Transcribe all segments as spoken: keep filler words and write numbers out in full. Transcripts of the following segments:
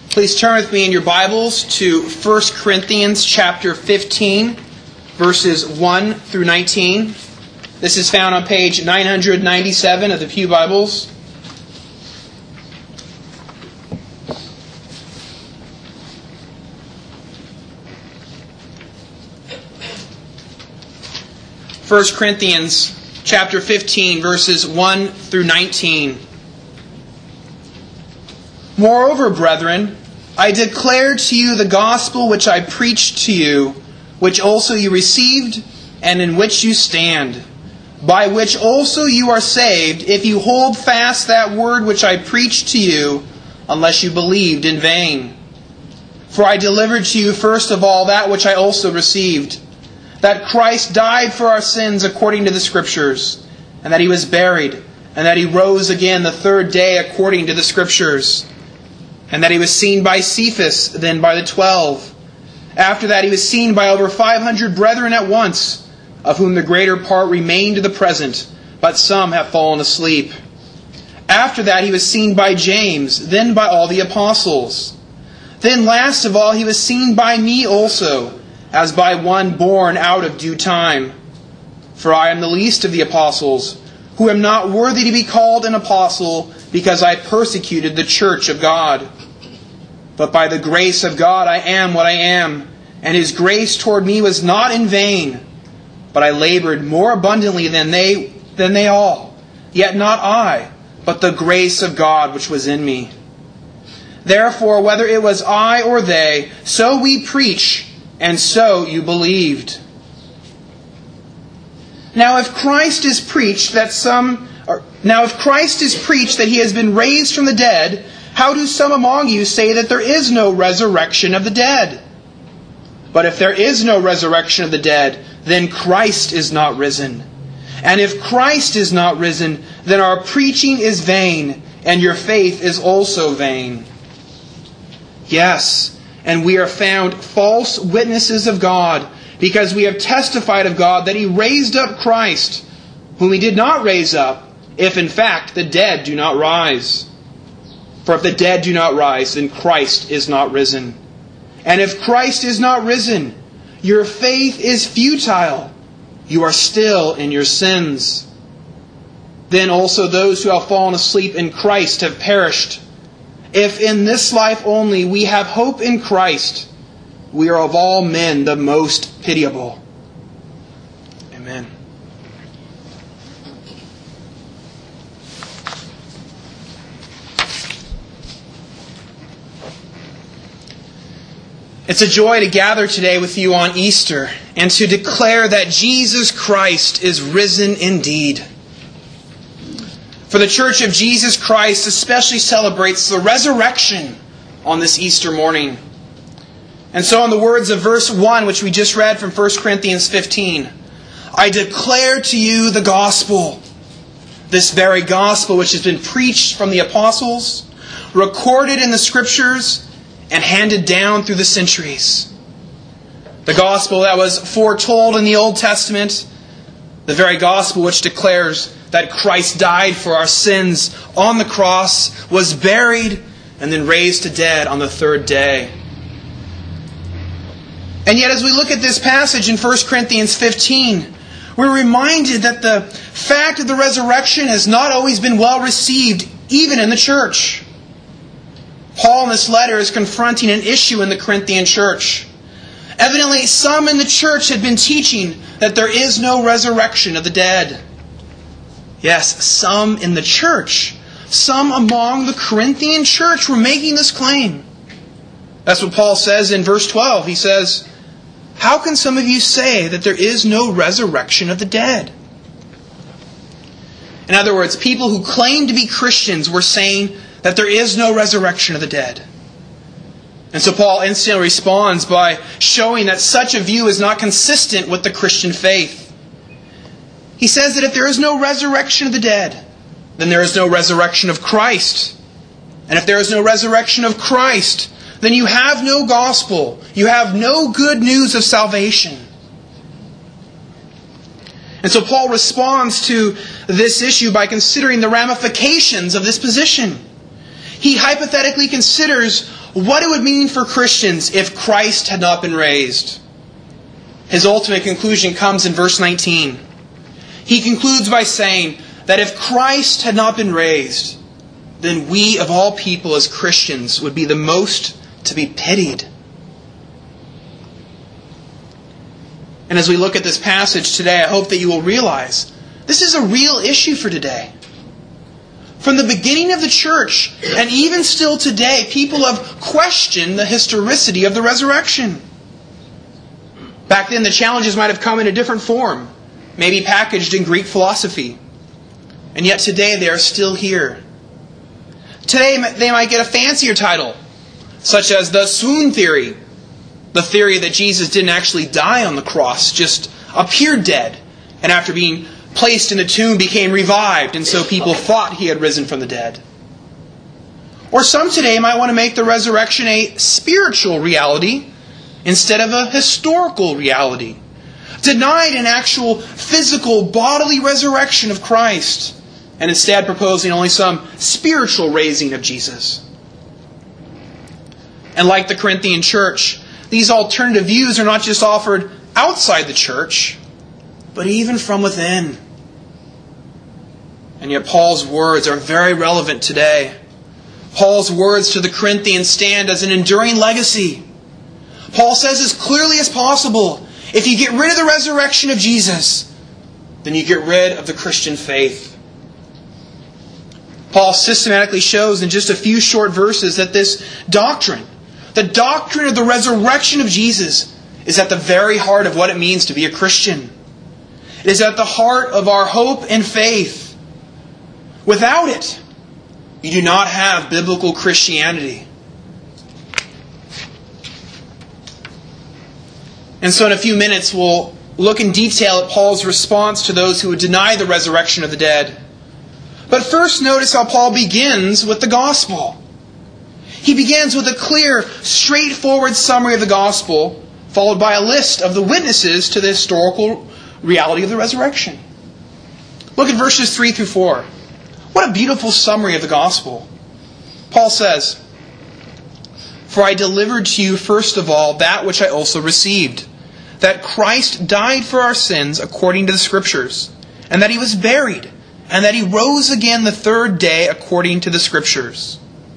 Please turn with me in your Bibles to First Corinthians chapter fifteen, verses one through nineteen. This is found on page nine hundred ninety-seven of the Pew Bibles. First Corinthians chapter fifteen, verses one through nineteen. Moreover, brethren, I declare to you the gospel which I preached to you, which also you received, and in which you stand, by which also you are saved, if you hold fast that word which I preached to you, unless you believed in vain. For I delivered to you first of all that which I also received, that Christ died for our sins according to the Scriptures, and that He was buried, and that He rose again the third day according to the Scriptures, and that He was seen by Cephas, then by the twelve. After that He was seen by over five hundred brethren at once, of whom the greater part remain to the present, but some have fallen asleep. After that He was seen by James, then by all the apostles. Then last of all He was seen by me also, as by one born out of due time. For I am the least of the apostles, who am not worthy to be called an apostle, because I persecuted the church of God. But by the grace of God I am what I am, and His grace toward me was not in vain. But I labored more abundantly than they, than they all. Yet not I, but the grace of God which was in me. Therefore, whether it was I or they, so we preach, and so you believed. Now if Christ is preached that some or, now if Christ is preached that He has been raised from the dead, how do some among you say that there is no resurrection of the dead? But if there is no resurrection of the dead, then Christ is not risen. And if Christ is not risen, then our preaching is vain, and your faith is also vain. Yes, and we are found false witnesses of God, because we have testified of God that He raised up Christ, whom He did not raise up, if in fact the dead do not rise. For if the dead do not rise, then Christ is not risen. And if Christ is not risen, your faith is futile. You are still in your sins. Then also those who have fallen asleep in Christ have perished. If in this life only we have hope in Christ, we are of all men the most pitiable. Amen. It's a joy to gather today with you on Easter and to declare that Jesus Christ is risen indeed. For the Church of Jesus Christ especially celebrates the resurrection on this Easter morning. And so in the words of verse one, which we just read from First Corinthians fifteen, I declare to you the gospel, this very gospel which has been preached from the apostles, recorded in the Scriptures, and handed down through the centuries. The gospel that was foretold in the Old Testament, the very gospel which declares that Christ died for our sins on the cross, was buried, and then raised to dead on the third day. And yet as we look at this passage in First Corinthians fifteen, we're reminded that the fact of the resurrection has not always been well received, even in the church. Paul in this letter is confronting an issue in the Corinthian church. Evidently, some in the church had been teaching that there is no resurrection of the dead. Yes, some in the church, some among the Corinthian church were making this claim. That's what Paul says in verse twelve. He says, how can some of you say that there is no resurrection of the dead? In other words, people who claim to be Christians were saying that there is no resurrection of the dead. And so Paul instantly responds by showing that such a view is not consistent with the Christian faith. He says that if there is no resurrection of the dead, then there is no resurrection of Christ. And if there is no resurrection of Christ, then you have no gospel. You have no good news of salvation. And so Paul responds to this issue by considering the ramifications of this position. He hypothetically considers what it would mean for Christians if Christ had not been raised. His ultimate conclusion comes in verse nineteen. He concludes by saying that if Christ had not been raised, then we of all people as Christians would be the most to be pitied. And as we look at this passage today, I hope that you will realize this is a real issue for today. From the beginning of the church, and even still today, people have questioned the historicity of the resurrection. Back then, the challenges might have come in a different form, maybe packaged in Greek philosophy. And yet today they are still here. Today they might get a fancier title, such as the swoon theory, the theory that Jesus didn't actually die on the cross, just appeared dead, and after being placed in a tomb became revived, and so people thought he had risen from the dead. Or some today might want to make the resurrection a spiritual reality instead of a historical reality, denied an actual physical bodily resurrection of Christ, and instead proposing only some spiritual raising of Jesus. And like the Corinthian church, these alternative views are not just offered outside the church, but even from within. And yet Paul's words are very relevant today. Paul's words to the Corinthians stand as an enduring legacy. Paul says as clearly as possible, if you get rid of the resurrection of Jesus, then you get rid of the Christian faith. Paul systematically shows in just a few short verses that this doctrine, the doctrine of the resurrection of Jesus, is at the very heart of what it means to be a Christian. It is at the heart of our hope and faith. Without it, you do not have biblical Christianity. And so in a few minutes we'll look in detail at Paul's response to those who would deny the resurrection of the dead. But first notice how Paul begins with the gospel. He begins with a clear, straightforward summary of the gospel, followed by a list of the witnesses to the historical reality of the resurrection. Look at verses three through four. What a beautiful summary of the gospel. Paul says, "For I delivered to you first of all that which I also received, that Christ died for our sins according to the Scriptures, and that He was buried, and that He rose again the third day according to the Scriptures."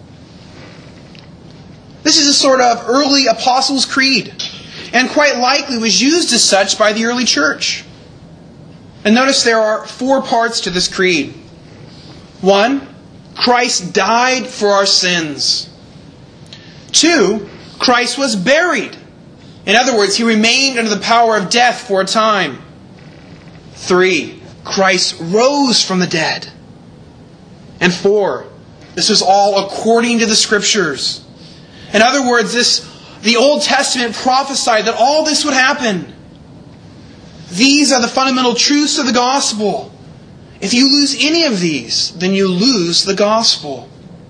This is a sort of early Apostles' Creed, and quite likely was used as such by the early church. And notice there are four parts to this creed. One, Christ died for our sins. Two, Christ was buried. In other words, He remained under the power of death for a time. Three, Christ rose from the dead. And four, this was all according to the Scriptures. In other words, this the Old Testament prophesied that all this would happen. These are the fundamental truths of the gospel. If you lose any of these, then you lose the gospel.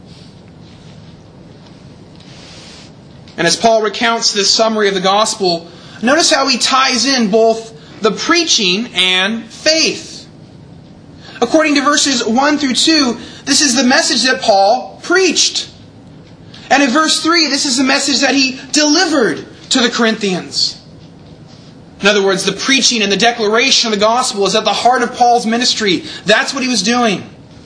And as Paul recounts this summary of the gospel, notice how he ties in both the preaching and faith. According to verses one through two, this is the message that Paul preached. And in verse three, this is the message that he delivered to the Corinthians. In other words, the preaching and the declaration of the gospel is at the heart of Paul's ministry. That's what he was doing.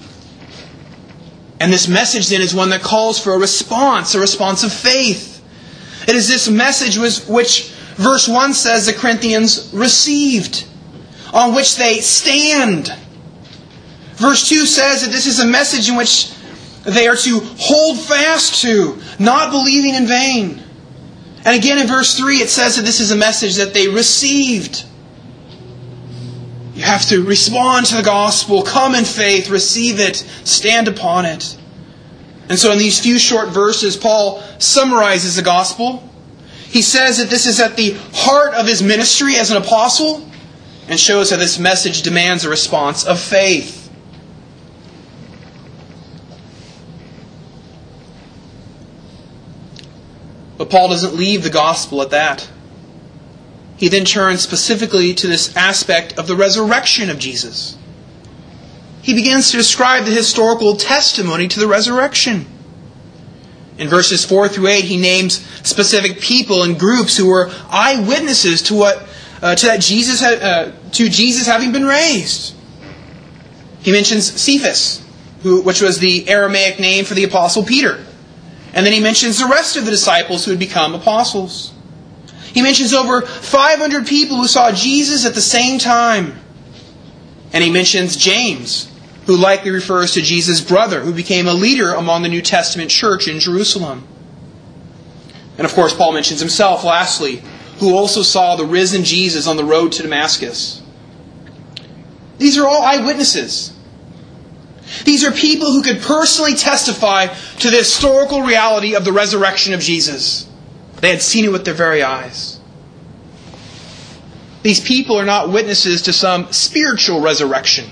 And this message then is one that calls for a response, a response of faith. It is this message which verse one says the Corinthians received, on which they stand. Verse two says that this is a message in which they are to hold fast to, not believing in vain. And again in verse three it says that this is a message that they received. You have to respond to the gospel, come in faith, receive it, stand upon it. And so in these few short verses, Paul summarizes the gospel. He says that this is at the heart of his ministry as an apostle, and shows how this message demands a response of faith. But Paul doesn't leave the gospel at that. He then turns specifically to this aspect of the resurrection of Jesus. He begins to describe the historical testimony to the resurrection. In verses four through eight, he names specific people and groups who were eyewitnesses to what uh, to that Jesus ha- uh, to Jesus having been raised. He mentions Cephas, who, which was the Aramaic name for the Apostle Peter. And then he mentions the rest of the disciples who had become apostles. He mentions over five hundred people who saw Jesus at the same time. And he mentions James, who likely refers to Jesus' brother, who became a leader among the New Testament church in Jerusalem. And of course, Paul mentions himself, lastly, who also saw the risen Jesus on the road to Damascus. These are all eyewitnesses. These are people who could personally testify to the historical reality of the resurrection of Jesus. They had seen it with their very eyes. These people are not witnesses to some spiritual resurrection.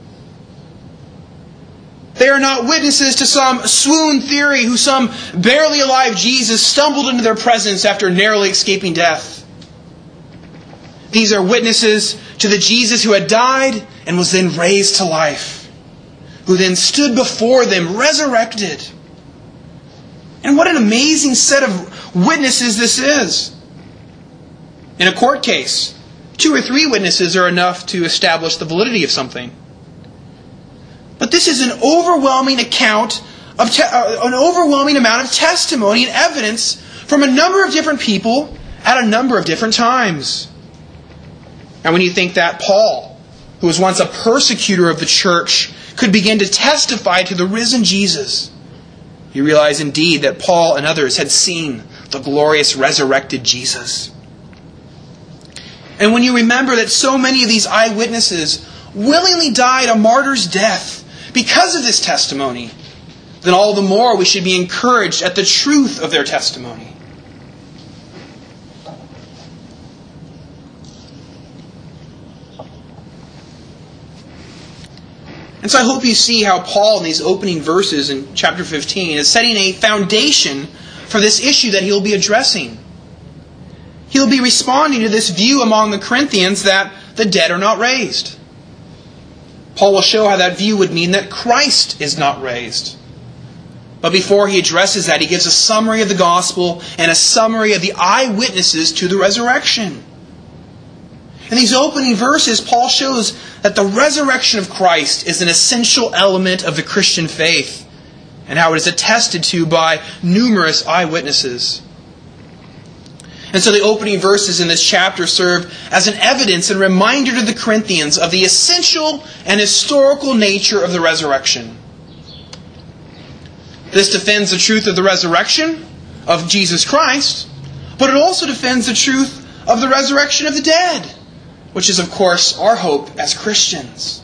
They are not witnesses to some swoon theory who some barely alive Jesus stumbled into their presence after narrowly escaping death. These are witnesses to the Jesus who had died and was then raised to life, who then stood before them resurrected. And what an amazing set of witnesses this is. In a court case, two or three witnesses are enough to establish the validity of something. But this is an overwhelming account of te- uh, an overwhelming amount of testimony and evidence from a number of different people at a number of different times. And when you think that Paul, who was once a persecutor of the church, could begin to testify to the risen Jesus, you realize indeed that Paul and others had seen the glorious resurrected Jesus. And when you remember that so many of these eyewitnesses willingly died a martyr's death because of this testimony, then all the more we should be encouraged at the truth of their testimony. And so I hope you see how Paul in these opening verses in chapter fifteen is setting a foundation for this issue that he'll be addressing. He'll be responding to this view among the Corinthians that the dead are not raised. Paul will show how that view would mean that Christ is not raised. But before he addresses that, he gives a summary of the gospel and a summary of the eyewitnesses to the resurrection. In these opening verses, Paul shows that the resurrection of Christ is an essential element of the Christian faith, and how it is attested to by numerous eyewitnesses. And so the opening verses in this chapter serve as an evidence and reminder to the Corinthians of the essential and historical nature of the resurrection. This defends the truth of the resurrection of Jesus Christ, but it also defends the truth of the resurrection of the dead, which is, of course, our hope as Christians.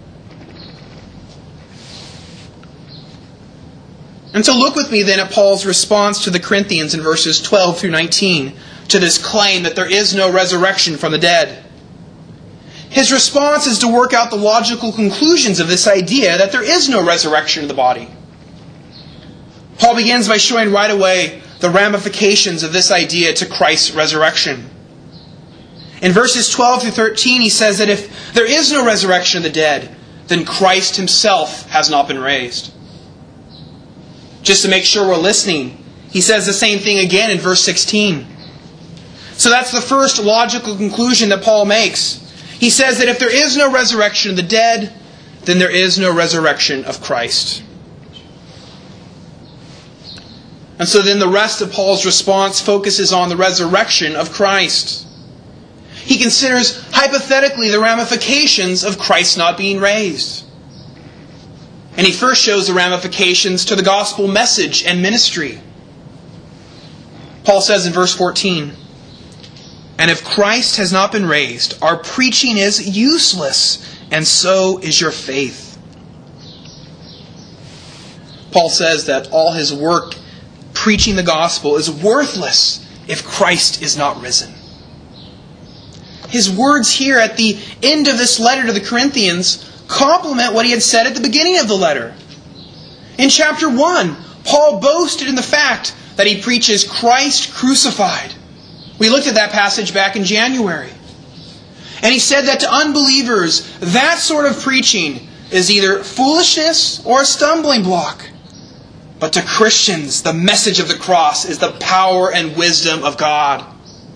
And so look with me then at Paul's response to the Corinthians in verses twelve through nineteen to this claim that there is no resurrection from the dead. His response is to work out the logical conclusions of this idea that there is no resurrection of the body. Paul begins by showing right away the ramifications of this idea to Christ's resurrection. In verses twelve through thirteen, he says that if there is no resurrection of the dead, then Christ himself has not been raised. Just to make sure we're listening, he says the same thing again in verse sixteen. So that's the first logical conclusion that Paul makes. He says that if there is no resurrection of the dead, then there is no resurrection of Christ. And so then the rest of Paul's response focuses on the resurrection of Christ. He considers hypothetically the ramifications of Christ not being raised. And he first shows the ramifications to the gospel message and ministry. Paul says in verse fourteen, "And if Christ has not been raised, our preaching is useless, and so is your faith." Paul says that all his work preaching the gospel is worthless if Christ is not risen. His words here at the end of this letter to the Corinthians complement what he had said at the beginning of the letter. In chapter one, Paul boasted in the fact that he preaches Christ crucified. We looked at that passage back in January. And he said that to unbelievers, that sort of preaching is either foolishness or a stumbling block. But to Christians, the message of the cross is the power and wisdom of God.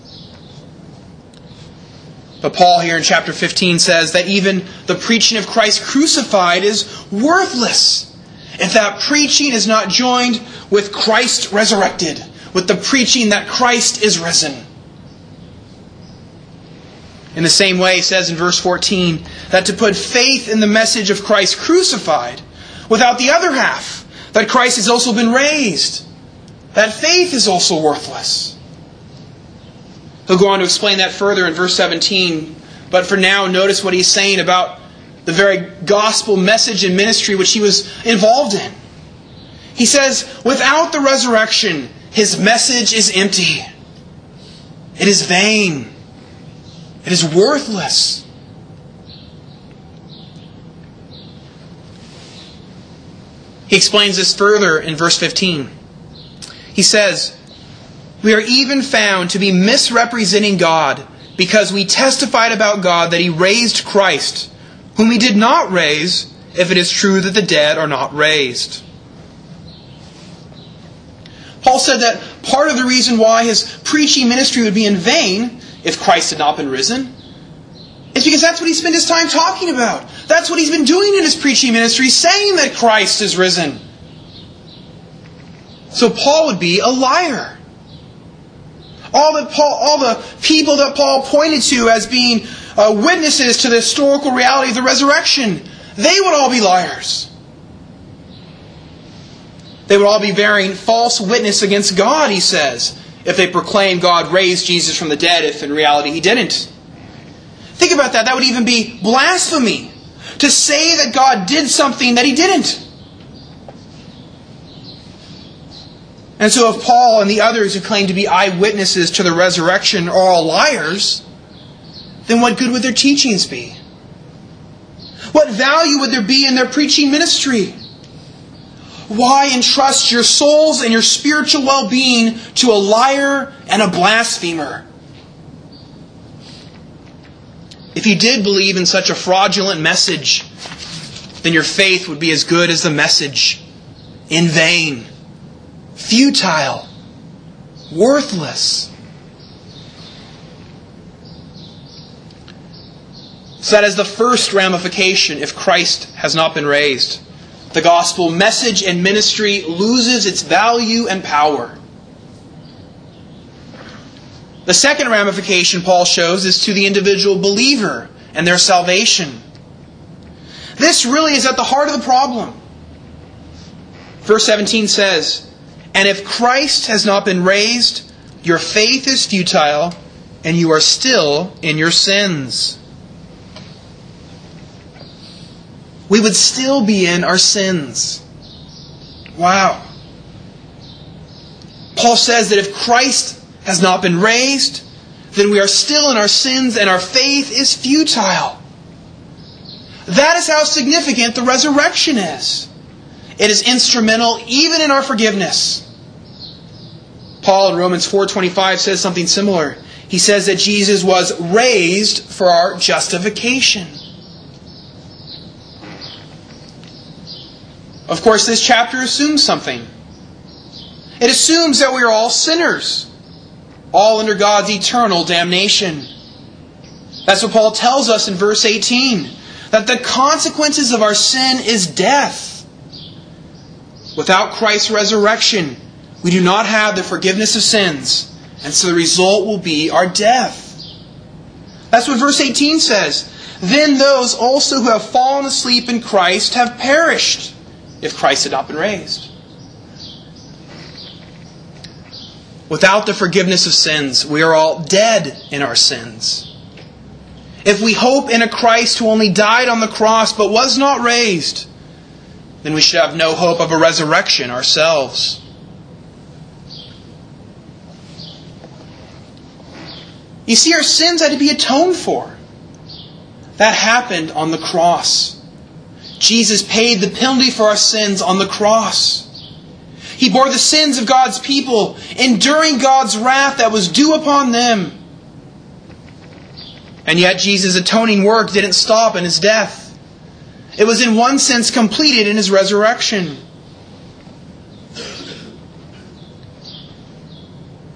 But Paul here in chapter fifteen says that even the preaching of Christ crucified is worthless if that preaching is not joined with Christ resurrected, with the preaching that Christ is risen. In the same way, he says in verse fourteen, that to put faith in the message of Christ crucified, without the other half, that Christ has also been raised, that faith is also worthless. He'll go on to explain that further in verse seventeen. But for now, notice what he's saying about the very gospel message and ministry which he was involved in. He says, without the resurrection, his message is empty. It is vain. It is worthless. He explains this further in verse fifteen. He says, we are even found to be misrepresenting God because we testified about God that He raised Christ, whom He did not raise, if it is true that the dead are not raised. Paul said that part of the reason why his preaching ministry would be in vain if Christ had not been risen is because that's what he spent his time talking about. That's what he's been doing in his preaching ministry, saying that Christ is risen. So Paul would be a liar. All the, Paul, all the people that Paul pointed to as being uh, witnesses to the historical reality of the resurrection, they would all be liars. They would all be bearing false witness against God, he says, if they proclaim God raised Jesus from the dead, if in reality He didn't. Think about that. That would even be blasphemy, to say that God did something that He didn't. And so if Paul and the others who claim to be eyewitnesses to the resurrection are all liars, then what good would their teachings be? What value would there be in their preaching ministry? Why entrust your souls and your spiritual well-being to a liar and a blasphemer? If you did believe in such a fraudulent message, then your faith would be as good as the message. In vain. Futile. Worthless. So that is the first ramification if Christ has not been raised. The gospel message and ministry loses its value and power. The second ramification Paul shows is to the individual believer and their salvation. This really is at the heart of the problem. Verse seventeen says, and if Christ has not been raised, your faith is futile, and you are still in your sins. We would still be in our sins. Wow. Paul says that if Christ has not been raised, then we are still in our sins and our faith is futile. That is how significant the resurrection is. It is instrumental even in our forgiveness. Paul in Romans four twenty-five says something similar. He says that Jesus was raised for our justification. Of course, this chapter assumes something. It assumes that we are all sinners, all under God's eternal damnation. That's what Paul tells us in verse eighteen, that the consequences of our sin is death. Without Christ's resurrection, we do not have the forgiveness of sins, and so the result will be our death. That's what verse eighteen says. Then those also who have fallen asleep in Christ have perished, if Christ had not been raised. Without the forgiveness of sins, we are all dead in our sins. If we hope in a Christ who only died on the cross but was not raised, then we should have no hope of a resurrection ourselves. You see, our sins had to be atoned for. That happened on the cross. Jesus paid the penalty for our sins on the cross. He bore the sins of God's people, enduring God's wrath that was due upon them. And yet Jesus' atoning work didn't stop in His death. It was in one sense completed in His resurrection.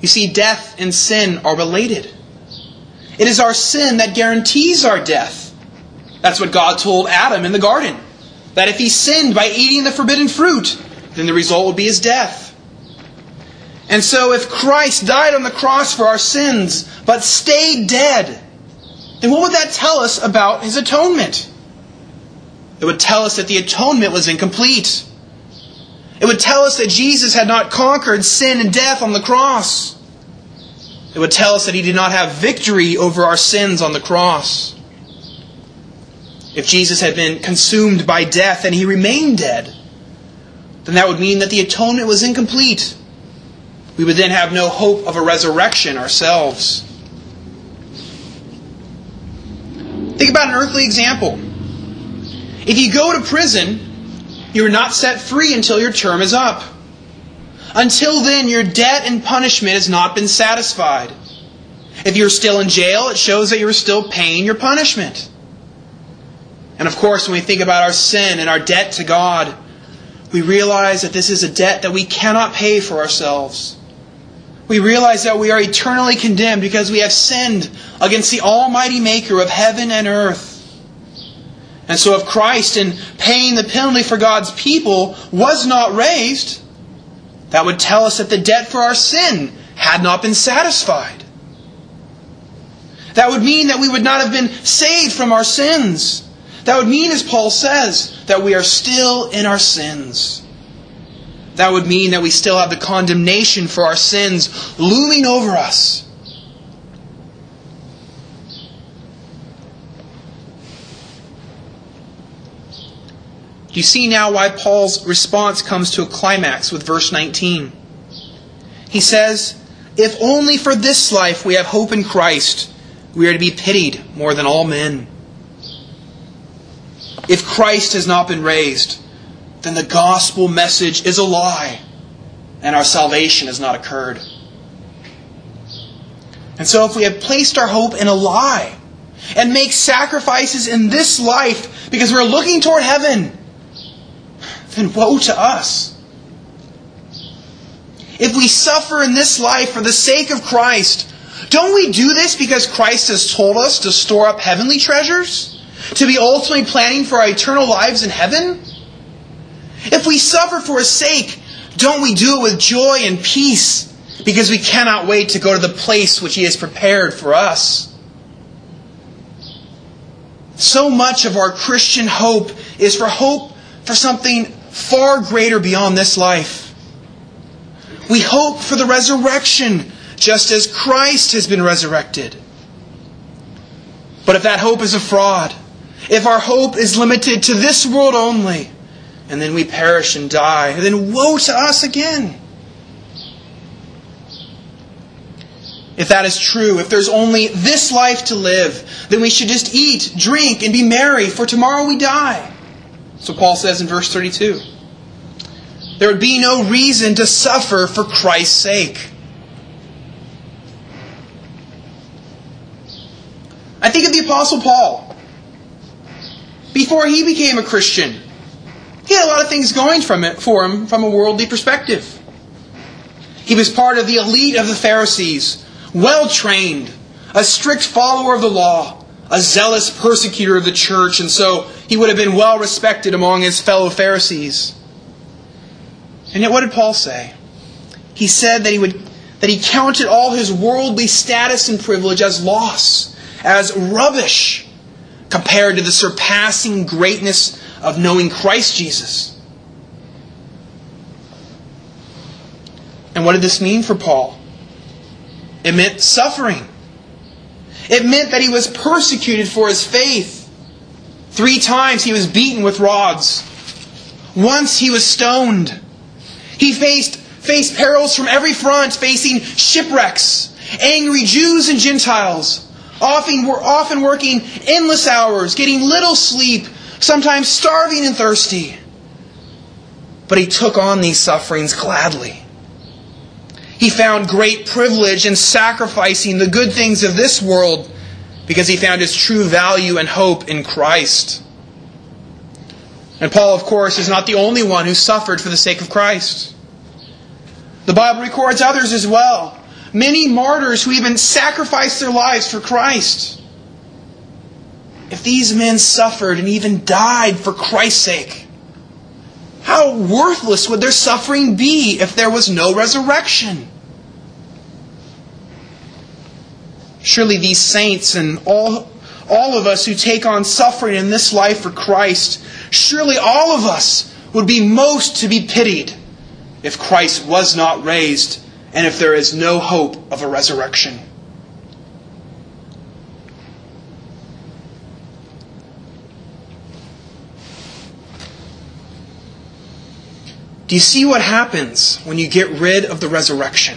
You see, death and sin are related. It is our sin that guarantees our death. That's what God told Adam in the garden. That if he sinned by eating the forbidden fruit, then the result would be his death. And so if Christ died on the cross for our sins, but stayed dead, then what would that tell us about his atonement? It would tell us that the atonement was incomplete. It would tell us that Jesus had not conquered sin and death on the cross. It would tell us that he did not have victory over our sins on the cross. If Jesus had been consumed by death and he remained dead, then that would mean that the atonement was incomplete. We would then have no hope of a resurrection ourselves. Think about an earthly example. If you go to prison, you are not set free until your term is up. Until then, your debt and punishment has not been satisfied. If you're still in jail, it shows that you're still paying your punishment. And of course, when we think about our sin and our debt to God, we realize that this is a debt that we cannot pay for ourselves. We realize that we are eternally condemned because we have sinned against the Almighty Maker of heaven and earth. And so if Christ, in paying the penalty for God's people, was not raised, that would tell us that the debt for our sin had not been satisfied. That would mean that we would not have been saved from our sins. That would mean, as Paul says, that we are still in our sins. That would mean that we still have the condemnation for our sins looming over us. Do you see now why Paul's response comes to a climax with verse nineteen? He says, "If only for this life we have hope in Christ, we are to be pitied more than all men." If Christ has not been raised, then the gospel message is a lie, and our salvation has not occurred. And so if we have placed our hope in a lie, and make sacrifices in this life because we're looking toward heaven, then woe to us. If we suffer in this life for the sake of Christ, don't we do this because Christ has told us to store up heavenly treasures? To be ultimately planning for our eternal lives in heaven? If we suffer for His sake, don't we do it with joy and peace because we cannot wait to go to the place which He has prepared for us? So much of our Christian hope is for hope for something far greater beyond this life. We hope for the resurrection, just as Christ has been resurrected. But if that hope is a fraud, if our hope is limited to this world only, and then we perish and die, then woe to us again. If that is true, if there's only this life to live, then we should just eat, drink, and be merry, for tomorrow we die. So Paul says in verse thirty-two, there would be no reason to suffer for Christ's sake. I think of the Apostle Paul. Before he became a Christian, he had a lot of things going from it for him from a worldly perspective. He was part of the elite of the Pharisees, well-trained, a strict follower of the law, a zealous persecutor of the church, and so he would have been well respected among his fellow Pharisees. And yet what did Paul say? He said that he would that he counted all his worldly status and privilege as loss, as rubbish, compared to the surpassing greatness of knowing Christ Jesus. And what did this mean for Paul? It meant suffering. It meant that he was persecuted for his faith. Three times he was beaten with rods. Once he was stoned. He faced, faced perils from every front, facing shipwrecks, angry Jews and Gentiles, often, often working endless hours, getting little sleep, sometimes starving and thirsty. But he took on these sufferings gladly. He found great privilege in sacrificing the good things of this world because he found his true value and hope in Christ. And Paul, of course, is not the only one who suffered for the sake of Christ. The Bible records others as well. many martyrs who even sacrificed their lives for Christ. If these men suffered and even died for Christ's sake, how worthless would their suffering be if there was no resurrection? Surely these saints and all, all of us who take on suffering in this life for Christ, surely all of us would be most to be pitied if Christ was not raised and if there is no hope of a resurrection. Do you see what happens when you get rid of the resurrection?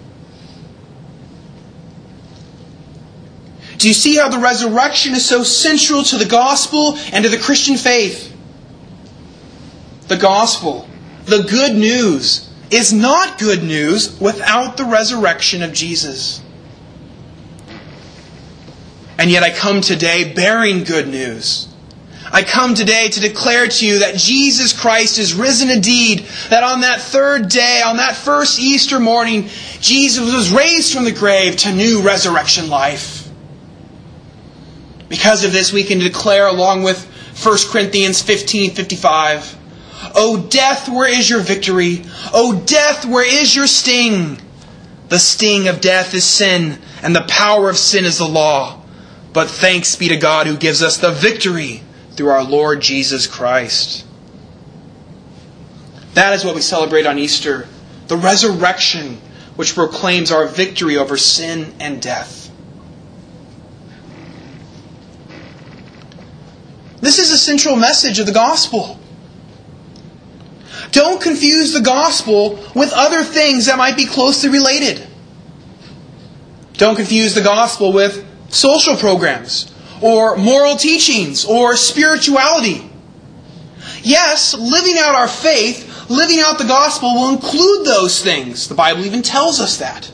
Do you see how the resurrection is so central to the gospel and to the Christian faith? The gospel, the good news, is not good news without the resurrection of Jesus. And yet I come today bearing good news. I come today to declare to you that Jesus Christ is risen indeed, that on that third day, on that first Easter morning, Jesus was raised from the grave to new resurrection life. Because of this, we can declare along with First Corinthians fifteen fifty-five, O death, where is your victory? O death, where is your sting? The sting of death is sin, and the power of sin is the law. But thanks be to God who gives us the victory through our Lord Jesus Christ. That is what we celebrate on Easter, the resurrection which proclaims our victory over sin and death. This is the central message of the gospel. Don't confuse the gospel with other things that might be closely related. Don't confuse the gospel with social programs, or moral teachings, or spirituality. Yes, living out our faith, living out the gospel will include those things. The Bible even tells us that.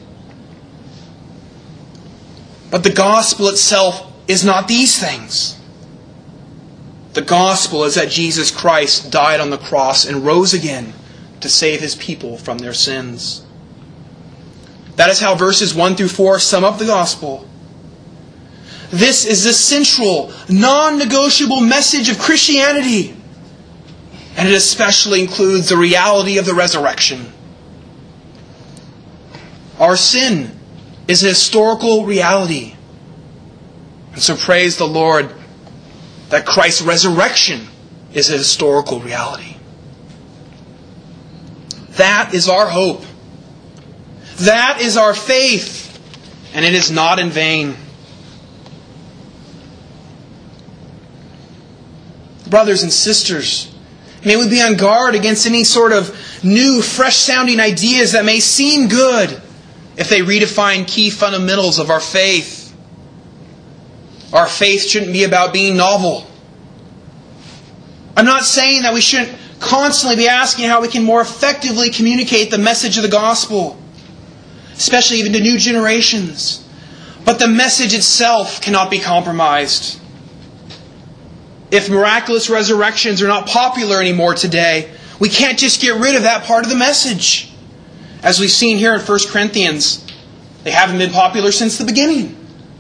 But the gospel itself is not these things. The gospel is that Jesus Christ died on the cross and rose again to save His people from their sins. That is how verses one through four sum up the gospel. This is the central, non-negotiable message of Christianity. And it especially includes the reality of the resurrection. Our sin is a historical reality. And so praise the Lord that Christ's resurrection is a historical reality. That is our hope. That is our faith. And it is not in vain. Brothers and sisters, may we be on guard against any sort of new, fresh-sounding ideas that may seem good if they redefine key fundamentals of our faith. Our faith shouldn't be about being novel. I'm not saying that we shouldn't constantly be asking how we can more effectively communicate the message of the gospel, especially even to new generations. But the message itself cannot be compromised. If miraculous resurrections are not popular anymore today, we can't just get rid of that part of the message. As we've seen here in First Corinthians, they haven't been popular since the beginning.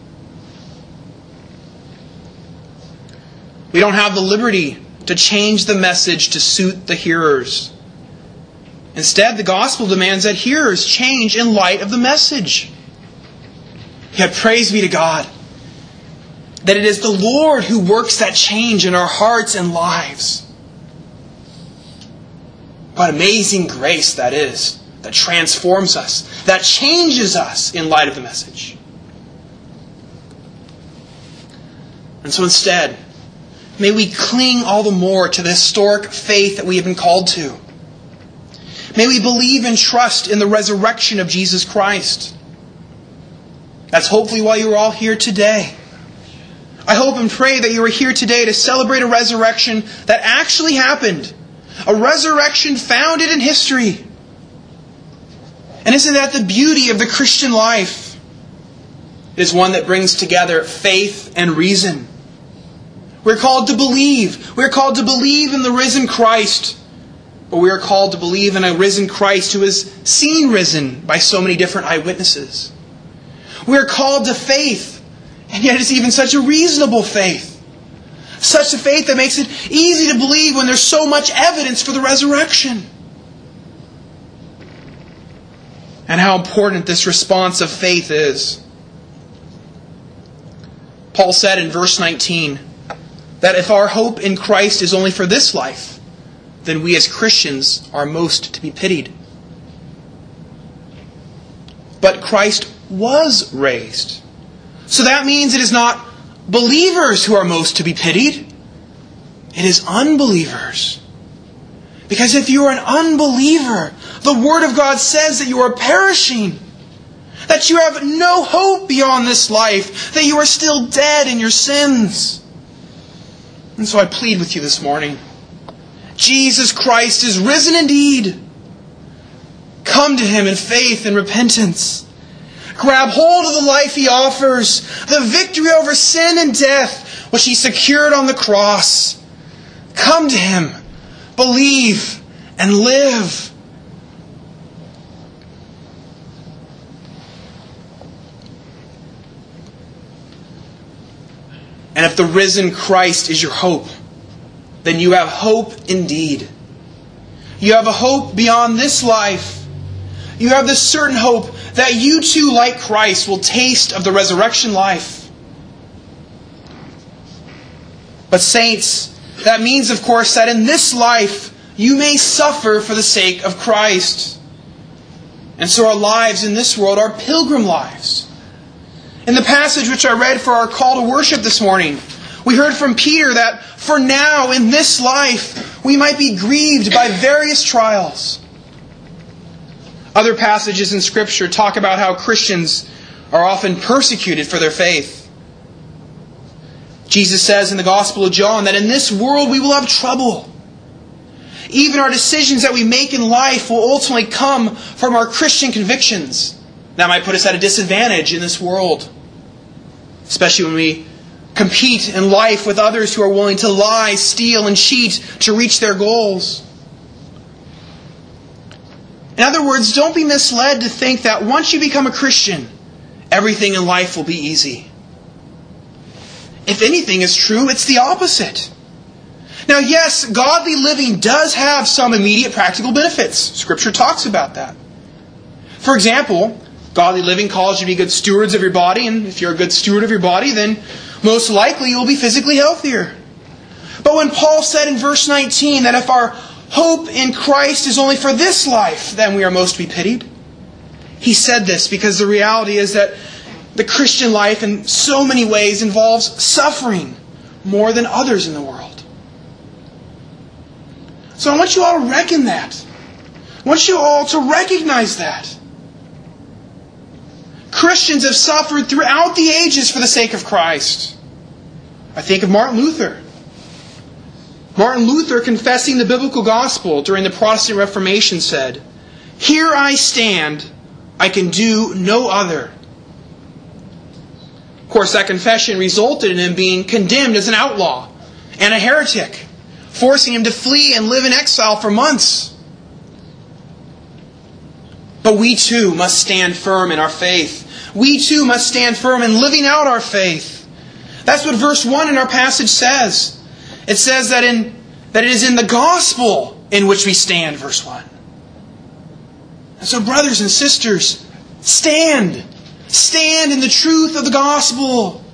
We don't have the liberty to change the message to suit the hearers. Instead, the gospel demands that hearers change in light of the message. Yet praise be to God that it is the Lord who works that change in our hearts and lives. What amazing grace that is, that transforms us, that changes us in light of the message. And so instead, may we cling all the more to the historic faith that we have been called to. May we believe and trust in the resurrection of Jesus Christ. That's hopefully why you are all here today. I hope and pray that you are here today to celebrate a resurrection that actually happened. A resurrection founded in history. And isn't that the beauty of the Christian life? It is one that brings together faith and reason. We're called to believe. We're called to believe in the risen Christ. Or we are called to believe in a risen Christ who is seen risen by so many different eyewitnesses. We are called to faith, and yet it's even such a reasonable faith. Such a faith that makes it easy to believe when there's so much evidence for the resurrection. And how important this response of faith is. Paul said in verse nineteen that if our hope in Christ is only for this life, then we as Christians are most to be pitied. But Christ was raised. So that means it is not believers who are most to be pitied. It is unbelievers. Because if you are an unbeliever, the Word of God says that you are perishing. That you have no hope beyond this life. That you are still dead in your sins. And so I plead with you this morning. Jesus Christ is risen indeed. Come to Him in faith and repentance. Grab hold of the life He offers, the victory over sin and death, which He secured on the cross. Come to Him, believe, and live. And if the risen Christ is your hope, then you have hope indeed. You have a hope beyond this life. You have this certain hope that you too, like Christ, will taste of the resurrection life. But saints, that means, of course, that in this life you may suffer for the sake of Christ. And so our lives in this world are pilgrim lives. In the passage which I read for our call to worship this morning, we heard from Peter that for now, in this life, we might be grieved by various trials. Other passages in Scripture talk about how Christians are often persecuted for their faith. Jesus says in the Gospel of John that in this world we will have trouble. Even our decisions that we make in life will ultimately come from our Christian convictions. That might put us at a disadvantage in this world. Especially when we compete in life with others who are willing to lie, steal, and cheat to reach their goals. In other words, don't be misled to think that once you become a Christian, everything in life will be easy. If anything is true, it's the opposite. Now, yes, godly living does have some immediate practical benefits. Scripture talks about that. For example, godly living calls you to be good stewards of your body, and if you're a good steward of your body, then most likely you'll be physically healthier. But when Paul said in verse nineteen that if our hope in Christ is only for this life, then we are most to be pitied, he said this because the reality is that the Christian life in so many ways involves suffering more than others in the world. So I want you all to reckon that. I want you all to recognize that. Christians have suffered throughout the ages for the sake of Christ. I think of Martin Luther. Martin Luther, confessing the biblical gospel during the Protestant Reformation, said, "Here I stand, I can do no other." Of course, that confession resulted in him being condemned as an outlaw and a heretic, forcing him to flee and live in exile for months. But we too must stand firm in our faith. We too must stand firm in living out our faith. That's what verse one in our passage says. It says that in that it is in the gospel in which we stand, verse one. And so, brothers and sisters, stand. Stand in the truth of the gospel.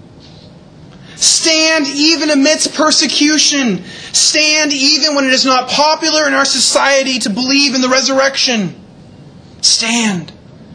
Stand even amidst persecution. Stand even when it is not popular in our society to believe in the resurrection. Stand.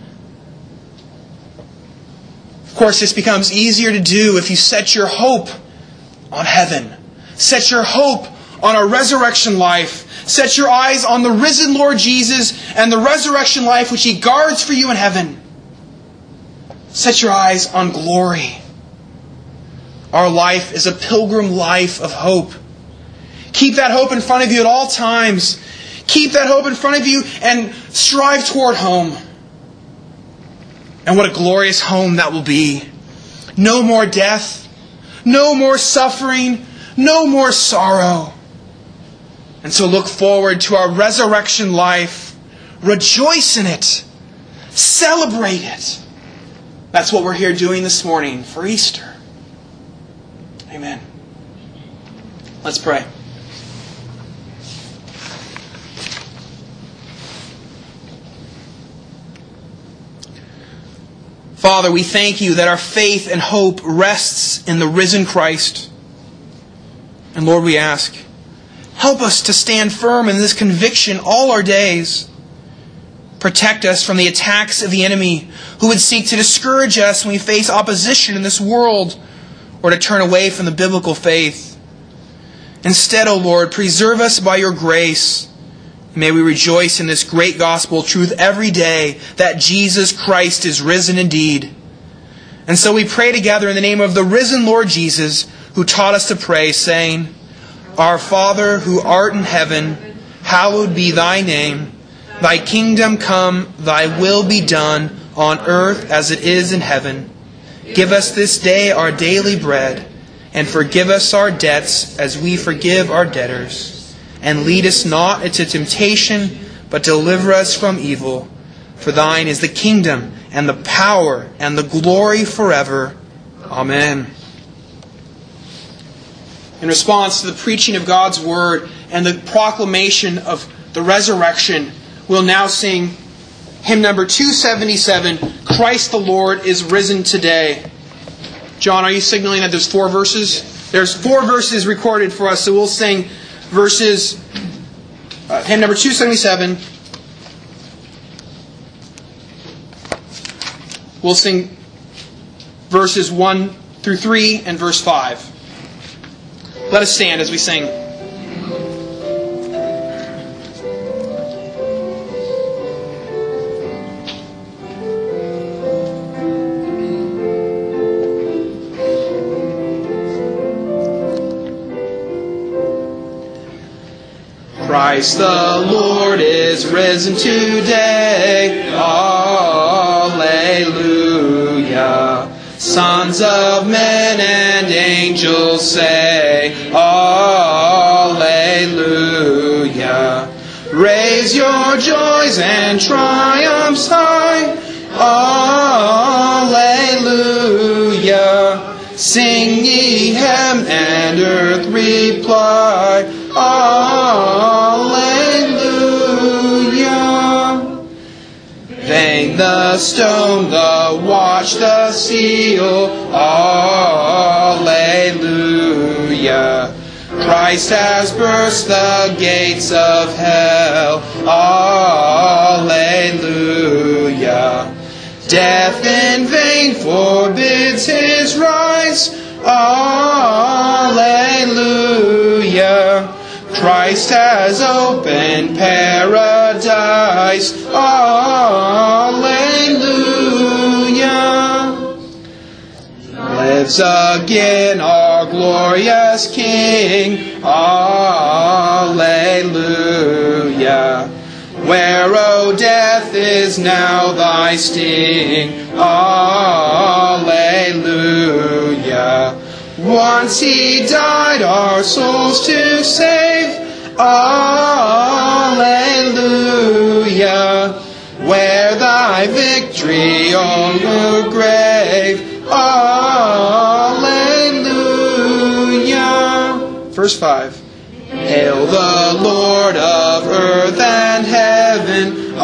Of course, this becomes easier to do if you set your hope on heaven. Set your hope on a resurrection life. Set your eyes on the risen Lord Jesus and the resurrection life which He guards for you in heaven. Set your eyes on glory. Our life is a pilgrim life of hope. Keep that hope in front of you at all times. Keep that hope in front of you and strive toward home. And what a glorious home that will be. No more death. No more suffering. No more sorrow. And so look forward to our resurrection life. Rejoice in it. Celebrate it. That's what we're here doing this morning for Easter. Amen. Let's pray. Father, we thank you that our faith and hope rests in the risen Christ. And Lord, we ask, help us to stand firm in this conviction all our days. Protect us from the attacks of the enemy who would seek to discourage us when we face opposition in this world or to turn away from the biblical faith. Instead, O Lord, preserve us by your grace. May we rejoice in this great gospel truth every day that Jesus Christ is risen indeed. And so we pray together in the name of the risen Lord Jesus, who taught us to pray, saying, Our Father, who art in heaven, hallowed be thy name. Thy kingdom come, thy will be done, on earth as it is in heaven. Give us this day our daily bread, and forgive us our debts as we forgive our debtors. And lead us not into temptation, but deliver us from evil. For thine is the kingdom, and the power, and the glory forever. Amen. In response to the preaching of God's word and the proclamation of the resurrection, we'll now sing hymn number two seventy-seven, Christ the Lord is risen today. John, are you signaling that there's four verses? There's four verses recorded for us, so we'll sing verses, uh, hymn number two seventy-seven. We'll sing verses one through three and verse five. Let us stand as we sing. Christ the Lord is risen today. Alleluia. Sons of men and angels say, Alleluia. Raise your joys and triumphs high. Alleluia. Sing ye heaven and earth reply. Alleluia. Vain the stone, the watch, the seal. Alleluia. Christ has burst the gates of hell. Alleluia. Death in vain forbids his rise. Alleluia. Christ has opened paradise. Alleluia. Lives again our glorious King. Alleluia. Where, O death, is now thy sting? Alleluia. Once he died our souls to save. Alleluia. Where thy victory on the grave. Alleluia. Verse five. Hail the Lord of earth and heaven.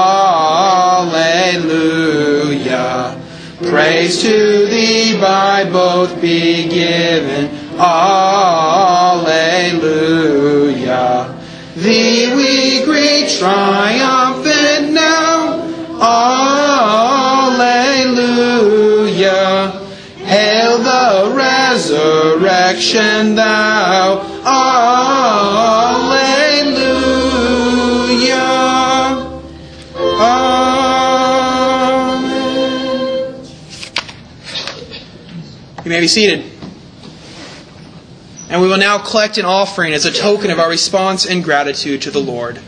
Alleluia. Praise to thee by both be given. Alleluia. Thee we greet triumphant now. Alleluia. Hail the resurrection thou. Alleluia. Amen. You may be seated. And we will now collect an offering as a token of our response and gratitude to the Lord.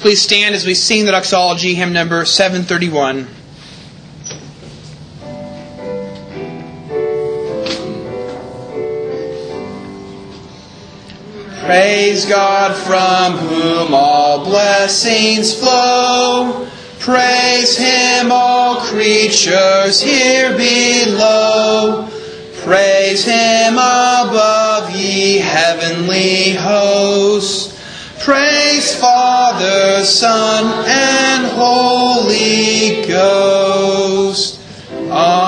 Please stand as we sing the doxology, hymn number seven thirty-one. Praise God from whom all blessings flow. Praise Him, all creatures here below. Praise Him above, ye heavenly hosts. Praise Father, Son, and Holy Ghost. Amen.